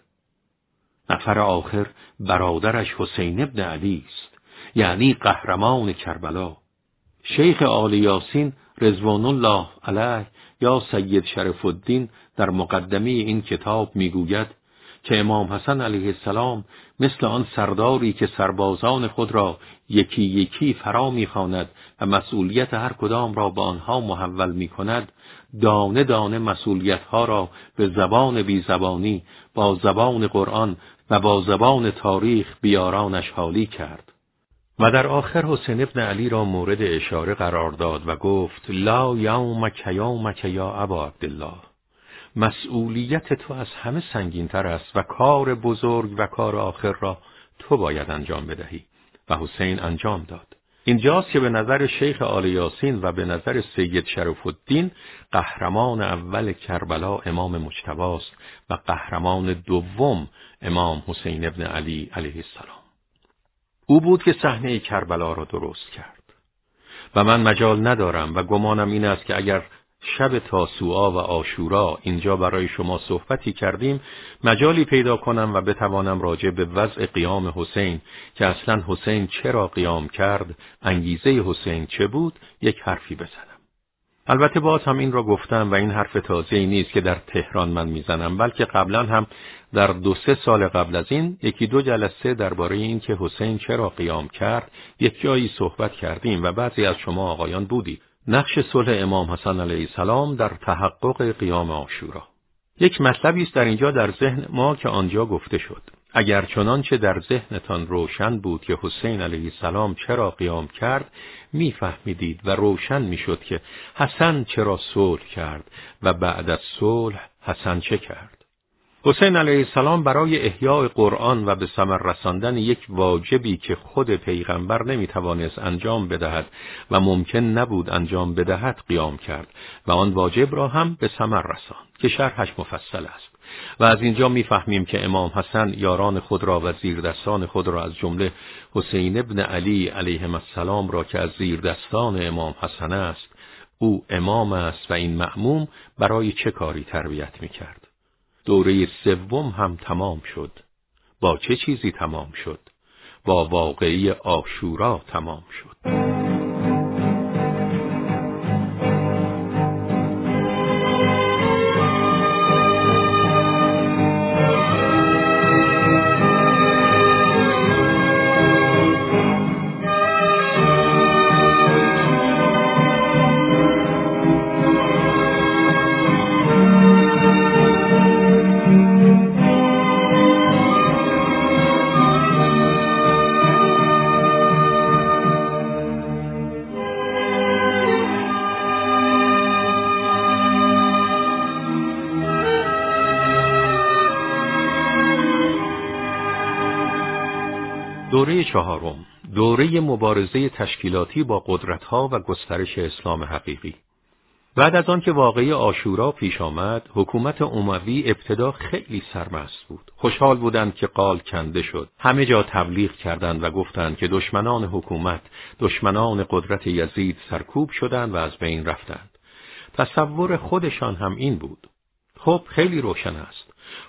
نفر آخر برادرش حسین ابن علی است، یعنی قهرمان کربلا. شیخ آل یاسین رضوان الله علیه یا سید شرف الدین در مقدمه این کتاب میگوید که امام حسن علیه السلام مثل آن سرداری که سربازان خود را یکی یکی فرا می‌خواند و مسئولیت هر کدام را به آنها محول می‌کند، دانه دانه مسئولیت‌ها را به زبان بی زبانی، با زبان قرآن و با زبان تاریخ بیارانش حالی کرد. و در آخر حسین ابن علی را مورد اشاره قرار داد و گفت لا یومک یومک یا ابا عبدالله، مسئولیت تو از همه سنگین‌تر است و کار بزرگ و کار آخر را تو باید انجام بدهی. و حسین انجام داد. اینجاست که به نظر شیخ آل یاسین و به نظر سید شرف الدین قهرمان اول کربلا امام مجتبی است و قهرمان دوم امام حسین ابن علی علیه السلام. او بود که صحنه کربلا را درست کرد. و من مجال ندارم و گمانم این است که اگر شب تاسوعا و عاشورا اینجا برای شما صحبتی کردیم، مجالی پیدا کنم و بتوانم راجع به وضع قیام حسین، که اصلا حسین چرا قیام کرد، انگیزه حسین چه بود، یک حرفی بزنم. البته باز هم این را گفتم و این حرف تازه‌ای نیست که در تهران من میزنم، بلکه قبلا هم در دو سه سال قبل از این یکی دو جلسه درباره این که حسین چرا قیام کرد یک جایی صحبت کردیم و بعضی از شما آقایان بودید. نقش صلح امام حسن علیه السلام در تحقق قیام عاشورا. یک مطلبی است در اینجا در ذهن ما که آنجا گفته شد. اگر چنانچه در ذهنتان روشن بود که حسین علیه السلام چرا قیام کرد، میفهمیدید و روشن میشد که حسن چرا صلح کرد و بعد از صلح حسن چه کرد. حسین علیه السلام برای احیاء قرآن و به ثمر رساندن یک واجبی که خود پیغمبر نمیتوانست انجام بدهد و ممکن نبود انجام بدهد قیام کرد و آن واجب را هم به ثمر رساند که شرحش مفصل است. و از اینجا میفهمیم که امام حسن یاران خود را و زیردستان خود را از جمله حسین ابن علی علیه السلام را که از زیردستان امام حسن است، او امام است و این مأموم برای چه کاری تربیت میکرد. دوره سوم هم تمام شد. با چه چیزی تمام شد؟ با واقعه عاشورا تمام شد. دوره چهارم، دوره مبارزه تشکیلاتی با قدرت‌ها و گسترش اسلام حقیقی. بعد از آن که واقعه عاشورا پیش آمد، حکومت اموی ابتدا خیلی سرمست بود. خوشحال بودند که قال کنده شد. همه جا تبلیغ کردند و گفتند که دشمنان حکومت، دشمنان قدرت یزید سرکوب شدند و از بین رفتند. تصور خودشان هم این بود. خب خیلی روشن است.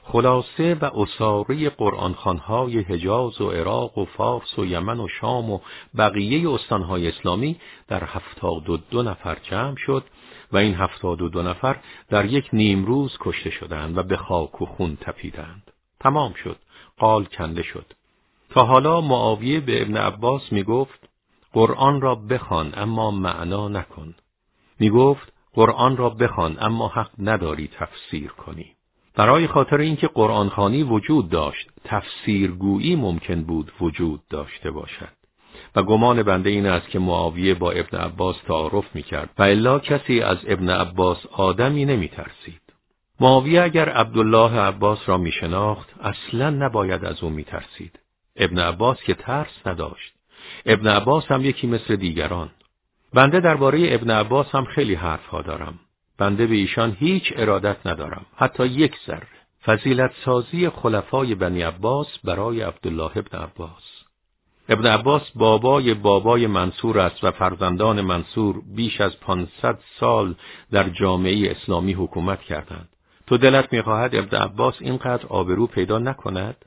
خلاصه و اساره قرآنخوان‌های حجاز و عراق و فارس و یمن و شام و بقیه استانهای اسلامی در هفتاد و دو نفر جمع شد و این هفتاد و دو نفر در یک نیم روز کشته شدند و به خاک و خون تپیدند. تمام شد. قال کنده شد. تا حالا معاویه به ابن عباس می گفت قرآن را بخوان اما معنا نکن. می گفت قرآن را بخوان اما حق نداری تفسیر کنی. برای خاطر اینکه قرآن خوانی وجود داشت، تفسیرگویی ممکن بود وجود داشته باشد. و گمان بنده این است که معاویه با ابن عباس تعارف میکرد و الا کسی از ابن عباس آدمی نمیترسید. معاویه اگر عبدالله عباس را میشناخت اصلا نباید از او میترسید. ابن عباس که ترس نداشت. ابن عباس هم یکی مثل دیگران. بنده درباره ابن عباس هم خیلی حرفها دارم. بنده به ایشان هیچ ارادت ندارم، حتی یک ذره. فضیلت سازی خلفای بنی عباس برای عبدالله ابن عباس. ابن عباس بابای بابای منصور است و فرزندان منصور بیش از پانصد سال در جامعه اسلامی حکومت کردند. تو دلت می‌خواهد ابن عباس اینقدر آبرو پیدا نکند؟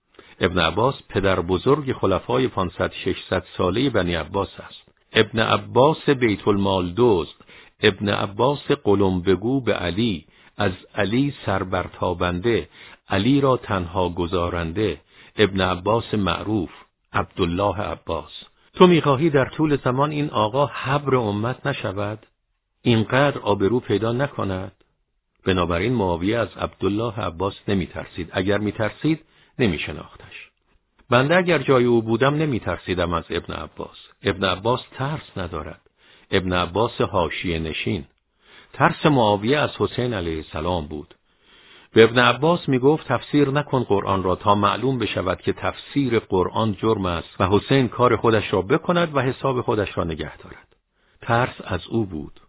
ابن عباس پدر بزرگ خلفای پانصد ششصد ساله بنی عباس است. ابن عباس بیت المال دزد، ابن عباس قلم بگو به علی، از علی سربرتابنده، علی را تنها گذارنده، ابن عباس معروف، عبدالله عباس. تو میخواهی در طول زمان این آقا حبر امت نشود؟ اینقدر آبرو پیدا نکند؟ بنابراین معاویه از عبدالله عباس نمیترسید. اگر میترسید نمیشناختش. بنده اگر جای او بودم نمیترسیدم از ابن عباس. ابن عباس ترس ندارد. ابن عباس حاشیه نشین. ترس معاویه از حسین علیه السلام بود. به ابن عباس میگفت تفسیر نکن قرآن را تا معلوم بشود که تفسیر قرآن جرم است و حسین کار خودش را بکند و حساب خودش را نگه دارد. ترس از او بود.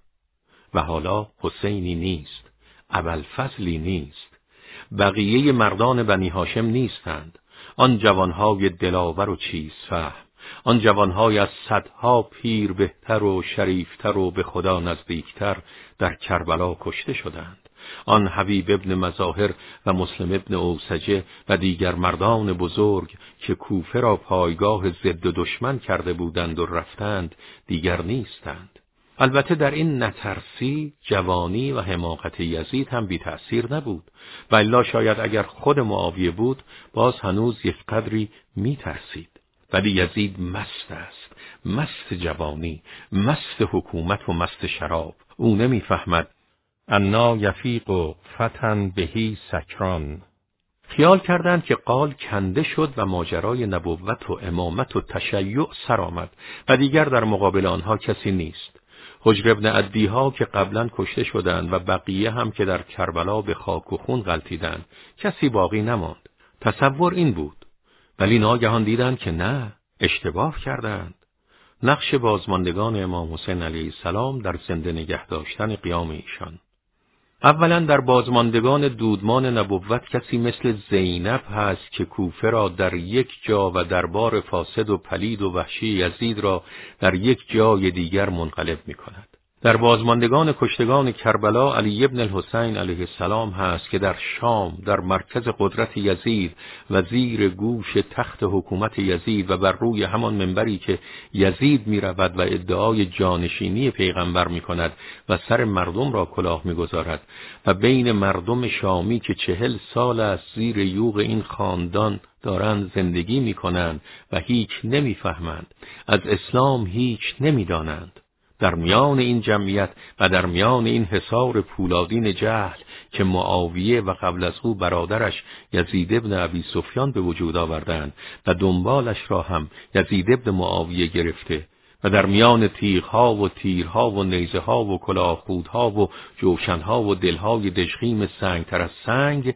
و حالا حسینی نیست، ابوالفضلی نیست، بقیه مردان بنی هاشم نیستند. آن جوانهای دلاور و چیز فهم، آن جوانهای از صدها پیر بهتر و شریفتر و به خدا نزدیکتر در کربلا کشته شدند. آن حبیب ابن مظاهر و مسلم ابن اوسجه و دیگر مردان بزرگ که کوفه را پایگاه ضد دشمن کرده بودند و رفتند دیگر نیستند. البته در این نترسی جوانی و حماقت یزید هم بی تأثیر نبود. و الا شاید اگر خود معاویه بود باز هنوز یک قدری می ترسید. ولی یزید مست است، مست جوانی، مست حکومت و مست شراب. او نمی فهمد انا یفیق و فتن بهی سکران. خیال کردند که قال کنده شد و ماجرای نبوت و امامت و تشیع سر آمد و دیگر در مقابل آنها کسی نیست. حجر ابن عدیها که قبلا کشته شدند و بقیه هم که در کربلا به خاک و خون غلتیدند، کسی باقی نماند. تصور این بود. ولی ناگهان دیدند که نه، اشتباه کردند. نقش بازماندگان امام حسین علیه السلام در زنده نگه داشتن قیام ایشان. اولا در بازماندگان دودمان نبوت کسی مثل زینب هست که کوفه را در یک جا و دربار فاسد و پلید و وحشی یزید را در یک جای دیگر منقلب می کند. در بازماندگان کشتگان کربلا علی ابن الحسین علیه السلام هست که در شام در مرکز قدرت یزید و زیر گوش تخت حکومت یزید و بر روی همان منبری که یزید می رود و ادعای جانشینی پیغمبر می کند و سر مردم را کلاه می گذارد و بین مردم شامی که چهل سال از زیر یوغ این خاندان دارند زندگی می کنند و هیچ نمی فهمند، از اسلام هیچ نمی دانند. در میان این جمعیت و در میان این حصار پولادین جهل که معاویه و قبل از او برادرش یزید ابن ابی سفیان به وجود آوردند و دنبالش را هم یزید ابن معاویه گرفته و در میان تیغها و تیرها و نیزها و کلاهخودها و جوشنها و دلهای دژخیم سنگتر از سنگ،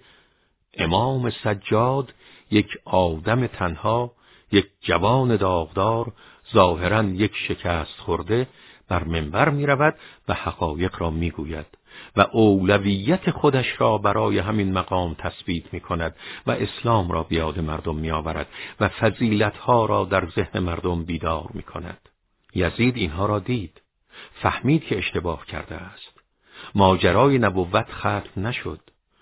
امام سجاد یک آدم تنها، یک جوان داغدار، ظاهراً یک شکست خورده بر منبر می رود و حقایق را می گوید و اولویت خودش را برای همین مقام تثبیت می کند و اسلام را بیاد مردم می آورد و فضیلتها را در ذهن مردم بیدار می کند. یزید اینها را دید، فهمید که اشتباه کرده است. ماجرای نبوت ختم نشد.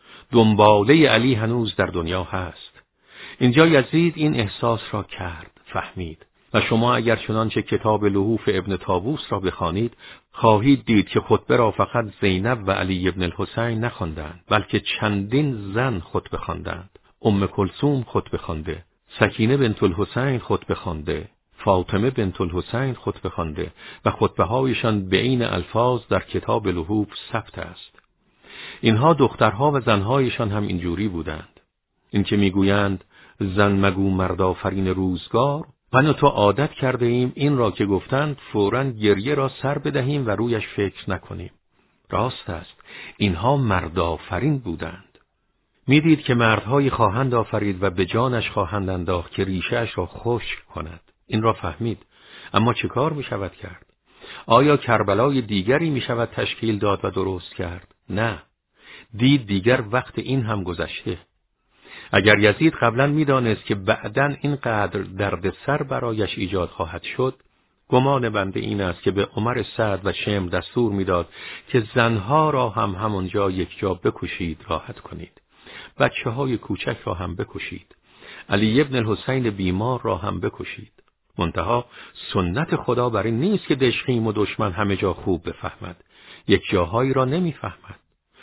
دنباله علی هنوز در دنیا هست. اینجا یزید این احساس را کرد، فهمید. و شما اگر چنانچه کتاب لحوف ابن طاووس را بخوانید خواهید دید که خطبه را فقط زینب و علی ابن الحسین نخواندند، بلکه چندین زن خطبه خواندند. ام کلثوم خطبه خوانده، سکینه بنت الحسین خطبه خوانده، فاطمه بنت الحسین خطبه خوانده و خطبه هایشان به عین الفاظ در کتاب لحوف ثبت است. اینها دخترها و زنهایشان هم اینجوری بودند. این که میگویند زن مگو مردآفرین روزگار، من و تو عادت کرده ایم این را که گفتند فوراً گریه را سر بدهیم و رویش فکر نکنیم. راست است، اینها مردآفرین بودند. میدید که مردهایی خواهند آفرید و به جانش خواهند انداخت که ریشه‌اش را خشک کند. این را فهمید. اما چه کار می شود کرد؟ آیا کربلای دیگری می شود تشکیل داد و درست کرد؟ نه. دید دیگر وقت این هم گذشته. اگر یزید قبلا میدانست که بعداً اینقدر دردسر برایش ایجاد خواهد شد، گمان بنده این است که به عمر سعد و شمر دستور میداد که زنها را هم همونجا یک جا بکشید، راحت کنید. بچه های کوچک را هم بکشید. علی ابن الحسین بیمار را هم بکشید. منتها سنت خدا بر این نیست که دژخیم و دشمن همه جا خوب بفهمد. یک جاهایی را نمیفهمد.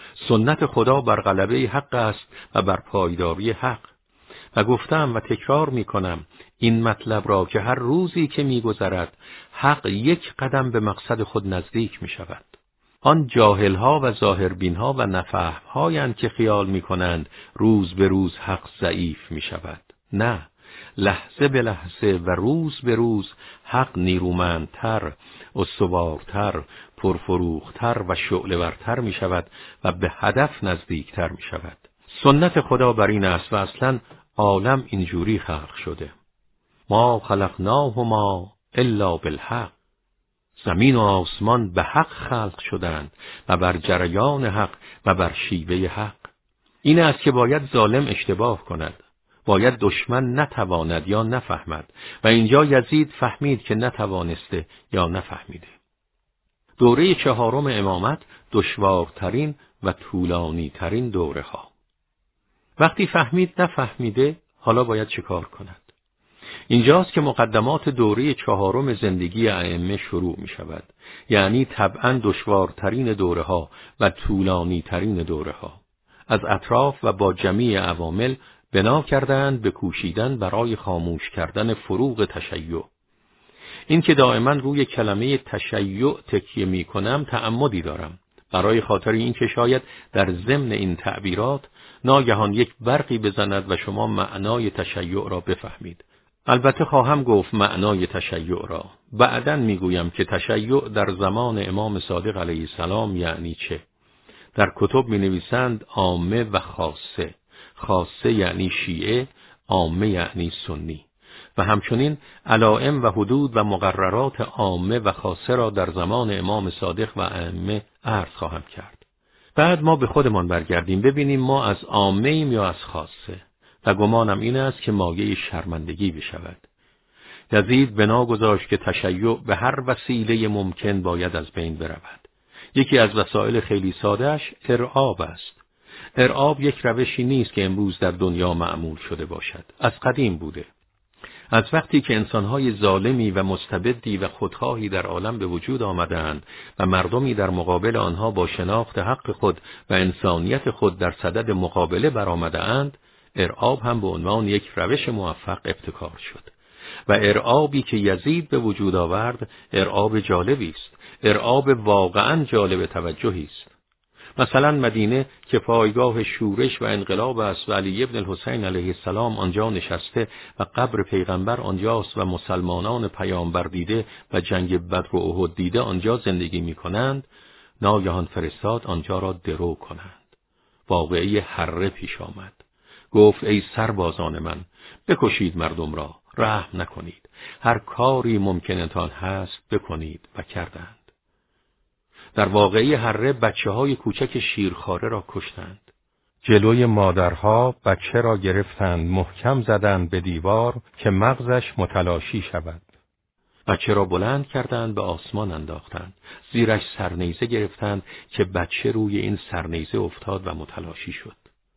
سنت خدا بر غلبه حق است و بر پایداری حق. و گفتم و تکرار می کنم این مطلب را که هر روزی که می گذرد حق یک قدم به مقصد خود نزدیک می شود. آن جاهلها و ظاهربینها و نفهمهایند که خیال می کنند روز به روز حق ضعیف می شود. نه، لحظه به لحظه و روز به روز حق نیرومندتر، استوارتر، پرفروختر و شعله‌ورتر می شود و به هدف نزدیکتر می شود. سنت خدا بر این است و اصلا عالم اینجوری خلق شده. ما خلقناهما الا بالحق. زمین و آسمان به حق خلق شدند و بر جریان حق و بر شیوه حق. این است که باید ظالم اشتباه کند، باید دشمن نتواند یا نفهمد، و اینجا یزید فهمید که نتوانسته یا نفهمیده. دوره چهارم امامت دشوارترین و طولانی ترین دوره ها. وقتی فهمید نفهمیده، حالا باید چه کار کند؟ اینجاست که مقدمات دوره چهارم زندگی ائمه شروع می شود، یعنی طبعاً دشوارترین دوره ها و طولانی ترین دوره ها. از اطراف و با جمیع عوامل بنا کردند به کوشیدن برای خاموش کردن فروغ تشیع. این که دائما روی کلمه تشیع تکیه می کنم تعمدی دارم، برای خاطر این که شاید در ضمن این تعبیرات ناگهان یک برقی بزند و شما معنای تشیع را بفهمید. البته خواهم گفت معنای تشیع را. بعداً میگویم که تشیع در زمان امام صادق علیه السلام یعنی چه. در کتب می نویسند عامه و خاصه. خاصه یعنی شیعه، عامه یعنی سنی. و همچنین علائم و حدود و مقررات عامه و خاصه را در زمان امام صادق و ائمه عرض خواهم کرد. بعد ما به خودمان برگردیم ببینیم ما از عامه ایم یا از خاصه. و گمانم این است که مایه شرمندگی بشود. یزید بنا گذاشت که تشیع به هر وسیله ممکن باید از بین برود. یکی از وسایل خیلی سادهش ارعاب است. ارعاب یک روشی نیست که امروز در دنیا معمول شده باشد. از قدیم بوده. از وقتی که انسانهای ظالمی و مستبدی و خودخواهی در عالم به وجود آمدند و مردمی در مقابل آنها با شناخت حق خود و انسانیت خود در صدد مقابله برآمده‌اند، ارعاب هم به عنوان یک روش موفق ابتکار شد. و ارعابی که یزید به وجود آورد ارعاب جالبی است، ارعاب واقعاً جالب توجهی است. مثلا مدینه که پایگاه شورش و انقلاب است و علی ابن الحسین علیه السلام آنجا نشسته و قبر پیغمبر آنجاست و مسلمانان پیامبر دیده و جنگ بدر و احد دیده آنجا زندگی می کنند، ناگهان فرستاد آنجا را درو کنند. واقعه حره پیش آمد. گفت ای سربازان من، بکشید مردم را، رحم نکنید، هر کاری ممکنتان هست بکنید. و کردند. در واقعه حره بچه های کوچک شیرخواره را کشتند. جلوی مادرها بچه را گرفتند، محکم زدند به دیوار که مغزش متلاشی شود. بچه را بلند کردند، به آسمان انداختند. زیرش سرنیزه گرفتند که بچه روی این سرنیزه افتاد و متلاشی شد.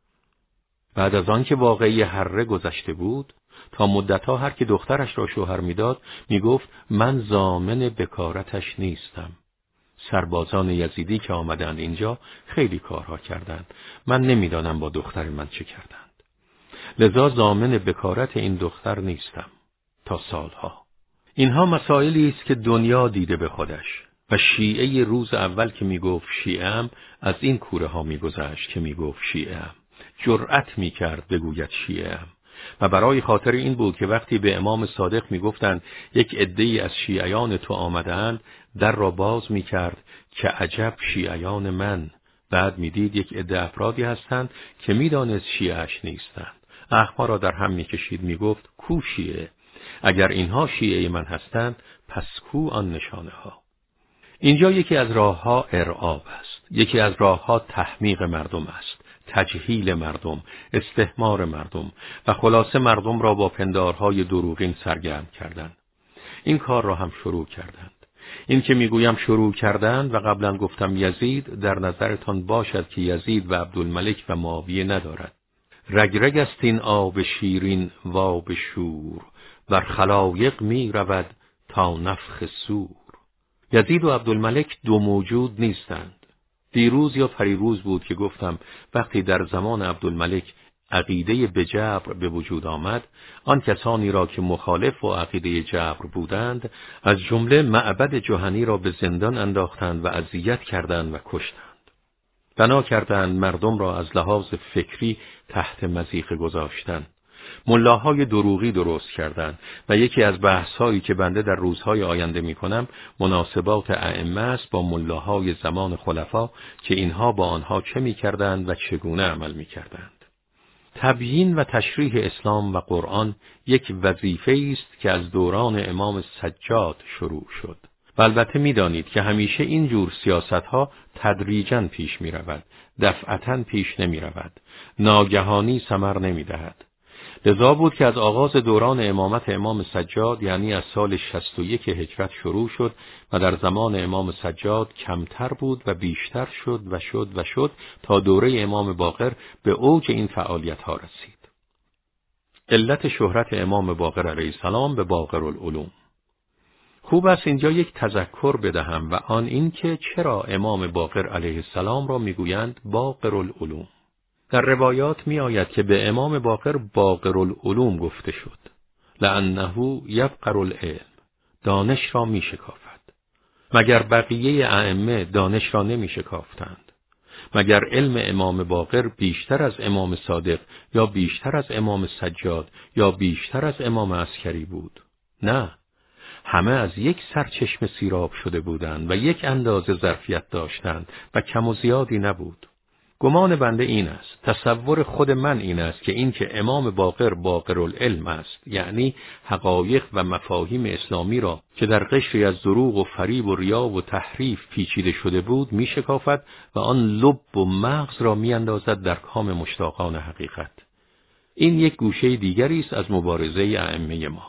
بعد از آن که واقعه حره گذشته بود، تا مدتها هر که دخترش را شوهر میداد میگفت من ضامن بکارتش نیستم. سربازان یزیدی که آمدند اینجا خیلی کارها کردند، من نمیدانم با دختر من چه کردند، لذا ضامن بکارت این دختر نیستم تا سالها. اینها مسائلی است که دنیا دیده به خودش. و شیعه روز اول که میگفت شیعه‌ام از این کوره ها میگذشت که میگفت شیعه‌ام، جرأت میکرد بگوید شیعه‌ام. و برای خاطر این بود که وقتی به امام صادق میگفتند یک عده‌ای از شیعیان تو آمدند، در را باز میکرد که عجب شیعیان من. بعد میدید یک عده افرادی هستند که میدانست شیعه‌اش نیستند. اخما را در هم میکشید، میگفت کو شیعه؟ اگر اینها شیعه من هستند پس کو آن نشانه ها؟ اینجا یکی از راهها ارعاب است، یکی از راهها تحمیق مردم است، تجهیل مردم، استحمار مردم و خلاصه مردم را با پندارهای دروغین سرگرم کردند. این کار را هم شروع کردند. این که میگویم شروع کردند و قبلا گفتم یزید، در نظرتان باشد که یزید و عبدالملک و معاویه ندارد. رگرگ است این آب شیرین و آب شور، بر خلایق می رود تا نفخ صور. یزید و عبدالملک دو موجود نیستند. دیروز یا پریروز بود که گفتم وقتی در زمان عبدالملک عقیده به جبر به وجود آمد، آن کسانی را که مخالف و عقیده جبر بودند از جمله معبد جهنی را به زندان انداختند و اذیت کردند و کشتند. بنا کردند مردم را از لحاظ فکری تحت مضیقه گذاشتند. ملاهای دروغی درست کردند و یکی از بحث‌هایی که بنده در روزهای آینده می‌کنم مناسبات ائمه است با ملاهای زمان خلفا که اینها با آنها چه می‌کردند و چگونه عمل می‌کردند. تبیین و تشریح اسلام و قرآن یک وظیفه است که از دوران امام سجاد شروع شد. و البته می‌دانید که همیشه این جور سیاست‌ها تدریجاً پیش می‌رود، دفعتاً پیش نمی‌رود، ناگهانی ثمر نمی‌دهد. لذا بود که از آغاز دوران امامت امام سجاد یعنی از سال شصت و یک هجرت شروع شد و در زمان امام سجاد کمتر بود و بیشتر شد و شد و شد تا دوره امام باقر به اوج این فعالیت‌ها رسید. علت شهرت امام باقر علیه السلام به باقرالعلوم. خوب است اینجا یک تذکر بدهم و آن این که چرا امام باقر علیه السلام را میگویند باقرالعلوم. در روایات می آید که به امام باقر باقرالعلوم گفته شد، لأنه یبقر العلم، دانش را می شکافد. مگر بقیه ائمه دانش را نمی شکافتند؟ مگر علم امام باقر بیشتر از امام صادق یا بیشتر از امام سجاد یا بیشتر از امام عسکری بود؟ نه، همه از یک سرچشمه سیراب شده بودند و یک اندازه ظرفیت داشتند و کم و زیادی نبود. گمان بنده این است، تصور خود من این است که این که امام باقر باقرالعلم است، یعنی حقایق و مفاهیم اسلامی را که در قشری از دروغ و فریب و ریا و تحریف پیچیده شده بود می شکافد و آن لب و مغز را می اندازد در کام مشتاقان حقیقت. این یک گوشه دیگری است از مبارزه ائمه ما.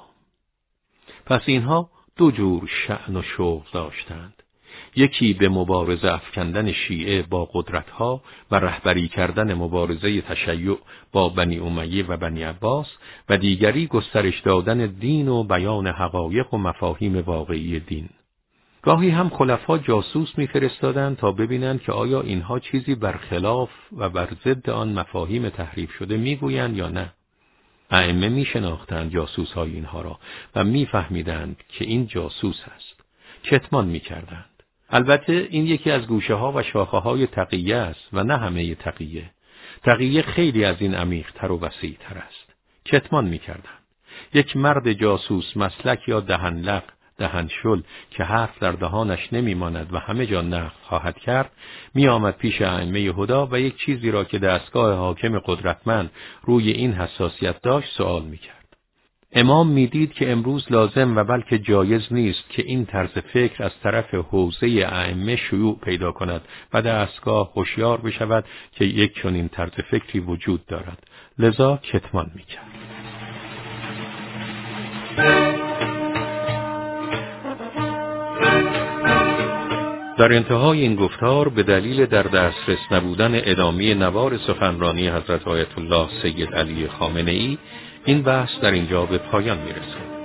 پس اینها دو جور شأن و شوق داشتند. یکی به مبارزه افکندن شیعه با قدرتها و رهبری کردن مبارزه تشیع با بنی امیه و بنی عباس و دیگری گسترش دادن دین و بیان حقایق و مفاهیم واقعی دین. گاهی هم خلفا جاسوس می‌فرستادند تا ببینند که آیا اینها چیزی برخلاف و بر ضد آن مفاهیم تحریف شده میگویند یا نه. ائمه میشناختند جاسوس‌های اینها را و میفهمیدند که این جاسوس است. کتمان می‌کردند. البته این یکی از گوشه ها و شاخه های تقیه است و نه همه تقیه. تقیه خیلی از این عمیق‌تر و وسیع‌تر است. کتمان می‌کردند. یک مرد جاسوس مسلک یا دهنلق، دهنشل که حرف در دهانش نمی‌ماند و همه جا نقل خواهد کرد، می‌آمد پیش ائمه هدا و یک چیزی را که دستگاه حاکم قدرتمند روی این حساسیت داشت سوال می‌کرد. امام میدید که امروز لازم و بلکه جایز نیست که این طرز فکر از طرف حوزه ائمه شیوع پیدا کند و دستگاه هوشیار بشود که یک چنین طرز فکری وجود دارد. لذا کتمان میکرد. در انتهای این گفتار به دلیل در دسترس نبودن ادامه نوار سخنرانی حضرت آیت الله سید علی خامنه‌ای این بحث در اینجا به پایان میرسد.